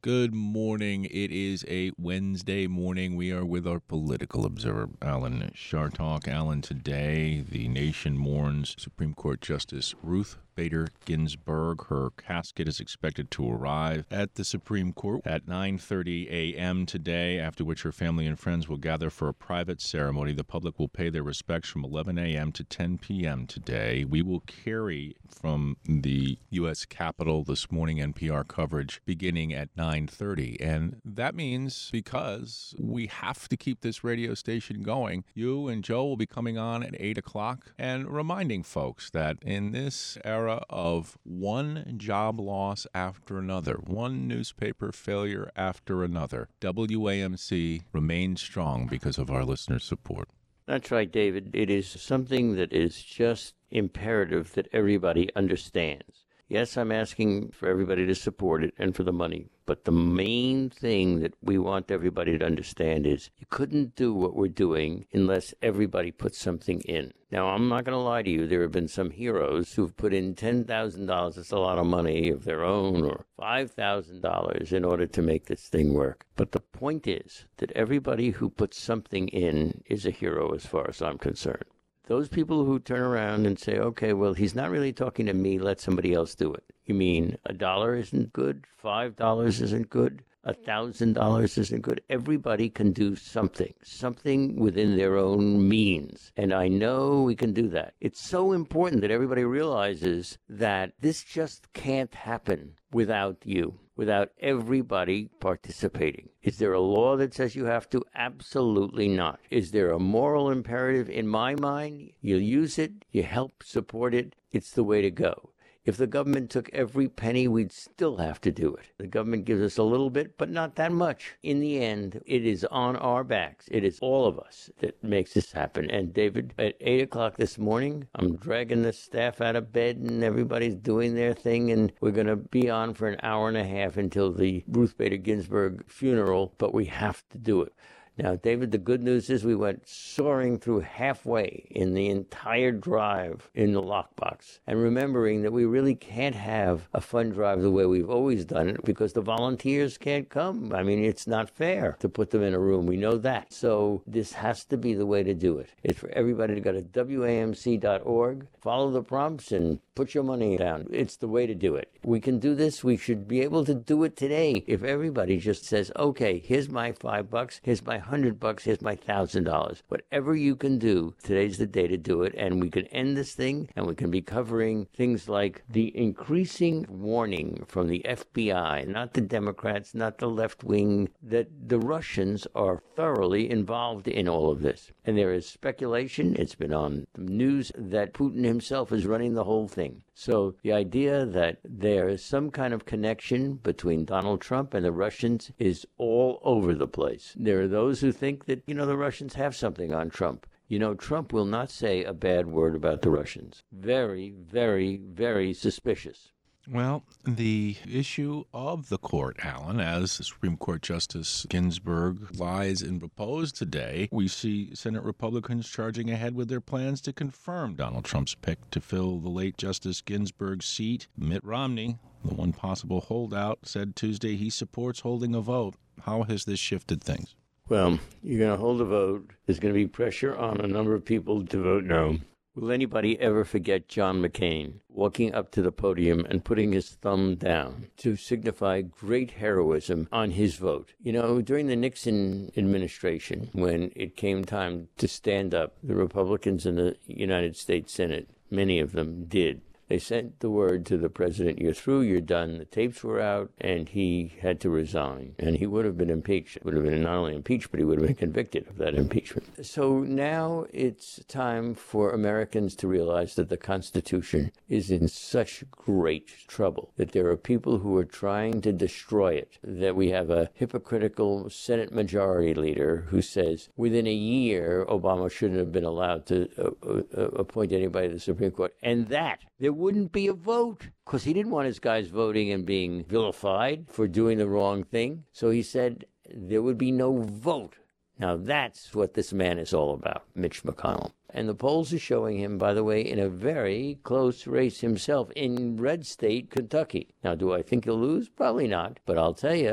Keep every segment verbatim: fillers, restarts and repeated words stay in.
Good morning. It is a Wednesday morning. We are with our political observer, Alan Chartock. Alan, today the nation mourns Supreme Court Justice Ruth Bader Ginsburg. Her casket is expected to arrive at the Supreme Court at nine thirty a.m. today, after which her family and friends will gather for a private ceremony. The public will pay their respects from eleven a.m. to ten p.m. today. We will carry from the U S Capitol this morning N P R coverage beginning at nine thirty. And that means, because we have to keep this radio station going, you and Joe will be coming on at eight o'clock and reminding folks that in this era of one job loss after another, one newspaper failure after another, W A M C remains strong because of our listeners' support. That's right, David. It is something that is just imperative that everybody understands. Yes, I'm asking for everybody to support it and for the money, but the main thing that we want everybody to understand is you couldn't do what we're doing unless everybody puts something in. Now, I'm not going to lie to you. There have been some heroes who've put in ten thousand dollars, that's a lot of money, of their own, or five thousand dollars in order to make this thing work. But the point is that everybody who puts something in is a hero as far as I'm concerned. Those people who turn around and say, okay, well, he's not really talking to me, let somebody else do it. You mean a dollar isn't good? Five dollars isn't good? A thousand dollars isn't good? Everybody can do something, something within their own means. And I know we can do that. It's so important that everybody realizes that this just can't happen without you, without everybody participating. Is there a law that says you have to? Absolutely not. Is there a moral imperative? In my mind, you use it, you help support it, it's the way to go. If the government took every penny, we'd still have to do it. The government gives us a little bit, but not that much. In the end, it is on our backs. It is all of us that makes this happen. And David, at eight o'clock this morning, I'm dragging the staff out of bed and everybody's doing their thing. And we're going to be on for an hour and a half until the Ruth Bader Ginsburg funeral, but we have to do it. Now, David, the good news is we went soaring through halfway in the entire drive in the lockbox. And remembering that we really can't have a fund drive the way we've always done it because the volunteers can't come. I mean, it's not fair to put them in a room. We know that. So this has to be the way to do it. It's for everybody to go to W A M C dot org, follow the prompts, and put your money down. It's the way to do it. We can do this. We should be able to do it today if everybody just says, okay, here's my five bucks, here's my hundred bucks, here's my thousand dollars. Whatever you can do, today's the day to do it, and we can end this thing, and we can be covering things like the increasing warning from the F B I, not the Democrats, not the left wing, that the Russians are thoroughly involved in all of this. And there is speculation, it's been on the news, that Putin himself is running the whole thing. So the idea that there is some kind of connection between Donald Trump and the Russians is all over the place. There are those who think that, you know, the Russians have something on Trump. You know, Trump will not say a bad word about the Russians. Very, very, very suspicious. Well, the issue of the court, Alan, as Supreme Court Justice Ginsburg lies and proposed today, we see Senate Republicans charging ahead with their plans to confirm Donald Trump's pick to fill the late Justice Ginsburg's seat. Mitt Romney, the one possible holdout, said Tuesday he supports holding a vote. How has this shifted things? Well, you're going to hold a vote. There's going to be pressure on a number of people to vote no. Will anybody ever forget John McCain walking up to the podium and putting his thumb down to signify great heroism on his vote? You know, during the Nixon administration, when it came time to stand up, the Republicans in the United States Senate, many of them did. They sent the word to the president, you're through, you're done. The tapes were out, and he had to resign. And he would have been impeached. Would have been not only impeached, but he would have been convicted of that impeachment. So now it's time for Americans to realize that the Constitution is in such great trouble, that there are people who are trying to destroy it, that we have a hypocritical Senate Majority Leader who says within a year Obama shouldn't have been allowed to uh, uh, appoint anybody to the Supreme Court. And that, there wouldn't be a vote because he didn't want his guys voting and being vilified for doing the wrong thing. So he said there would be no vote. Now that's what this man is all about, Mitch McConnell. And the polls are showing him, by the way, in a very close race himself in red state, Kentucky. Now, do I think he'll lose? Probably not. But I'll tell you,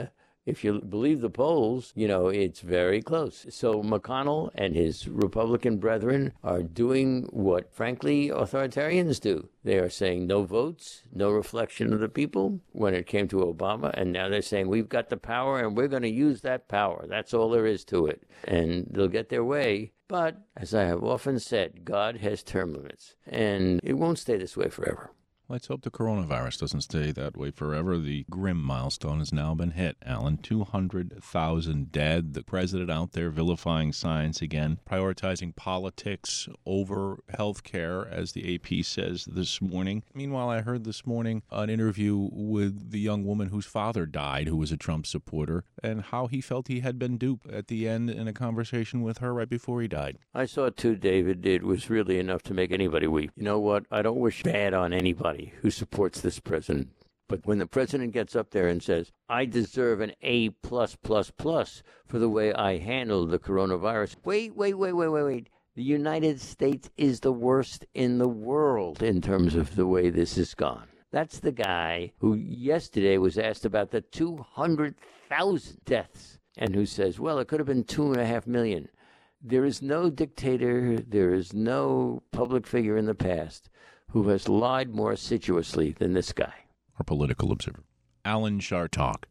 if you believe the polls, you know, it's very close. So McConnell and his Republican brethren are doing what, frankly, authoritarians do. They are saying no votes, no reflection of the people when it came to Obama. And now they're saying we've got the power and we're going to use that power. That's all there is to it. And they'll get their way. But as I have often said, God has term limits, and it won't stay this way forever. Let's hope the coronavirus doesn't stay that way forever. The grim milestone has now been hit, Alan. two hundred thousand dead. The president out there vilifying science again, prioritizing politics over health care, as the A P says this morning. Meanwhile, I heard this morning an interview with the young woman whose father died, who was a Trump supporter, and how he felt he had been duped at the end in a conversation with her right before he died. I saw it too, David. It was really enough to make anybody weep. You know what? I don't wish bad on anybody who supports this president. But when the president gets up there and says, I deserve an A plus plus plus for the way I handled the coronavirus. Wait, wait, wait, wait, wait, wait. The United States is the worst in the world in terms of the way this has gone. That's the guy who yesterday was asked about the two hundred thousand deaths and who says, well, it could have been two and a half million. There is no dictator, there is no public figure in the past who has lied more assiduously than this guy. Our political observer, Alan Chartock.